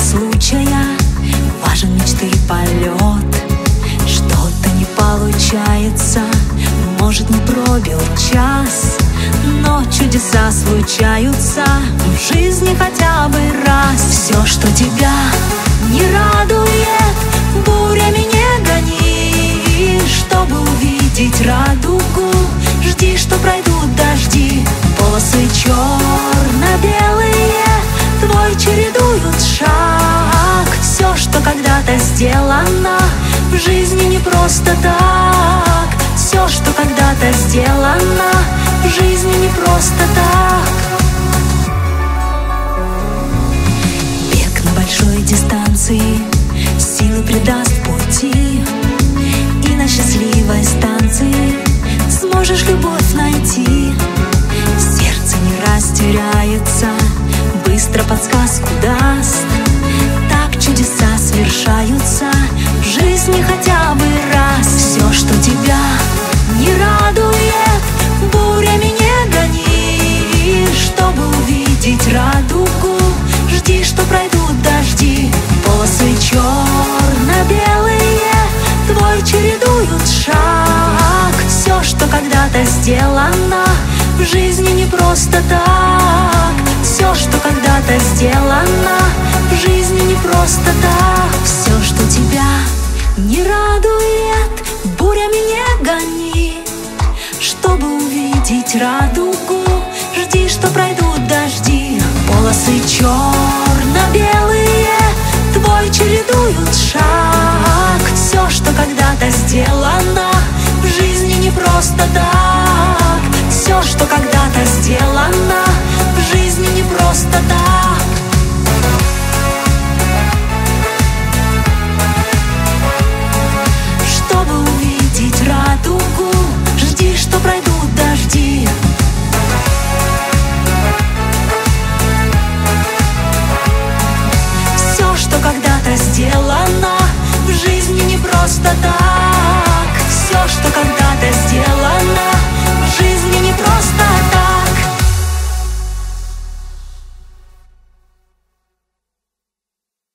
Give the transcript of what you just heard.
случая, важен мечты полет. Что-то не получается, может, не пробил час, но чудеса случаются в жизни хотя бы раз. Все, что тебя не радует, бурями не гони. Чтобы увидеть радугу, жди, что пройдут дожди. Полосы черно-белые твой чередуют шаг. Все, что когда-то сделано в жизни не просто так. Все, что когда-то сделано в жизни не просто так. Бег на большой дистанции силы придаст пути, и на счастливой станции сможешь любовь найти. Сердце не растеряется, быстро подсказку даст. Так чудеса свершаются в жизни хотя бы раз. Все, что тебя не радует, бурями не гони. Чтобы увидеть радугу, жди, что пройдут дожди. Полосы черно-белые твой чередуют шаг. Все, что когда-то сделано в жизни не просто так. Все, что когда-то сделано в жизни не просто так. Все, что тебя не радует, бурями не гони. Чтобы увидеть радугу, жди, что пройдут дожди. Полосы черно-белые твой чередуют шаг. Все, что когда-то сделано в жизни не просто так. Все, что когда-то сделано в жизни не просто так. Чтобы увидеть радугу, жди, что пройдут дожди. Все, что когда-то сделано в жизни не просто так.